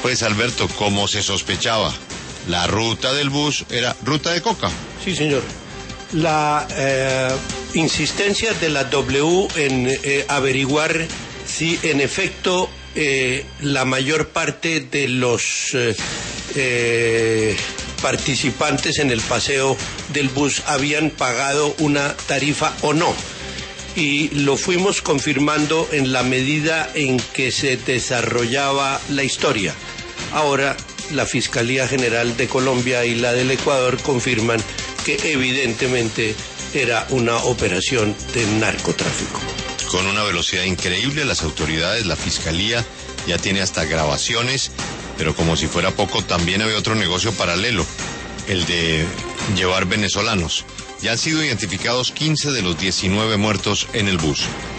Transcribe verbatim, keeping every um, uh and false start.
Pues Alberto, como se sospechaba, la ruta del bus era ruta de coca. Sí, señor. La eh, insistencia de la W en eh, averiguar si en efecto eh, la mayor parte de los eh, eh, participantes en el paseo del bus habían pagado una tarifa o no. Y lo fuimos confirmando en la medida en que se desarrollaba la historia. Ahora la Fiscalía General de Colombia y la del Ecuador confirman que evidentemente era una operación de narcotráfico. Con una velocidad increíble, las autoridades, la Fiscalía, ya tiene hasta grabaciones, pero como si fuera poco, también había otro negocio paralelo, el de llevar venezolanos. Ya han sido identificados quince de los diecinueve muertos en el bus.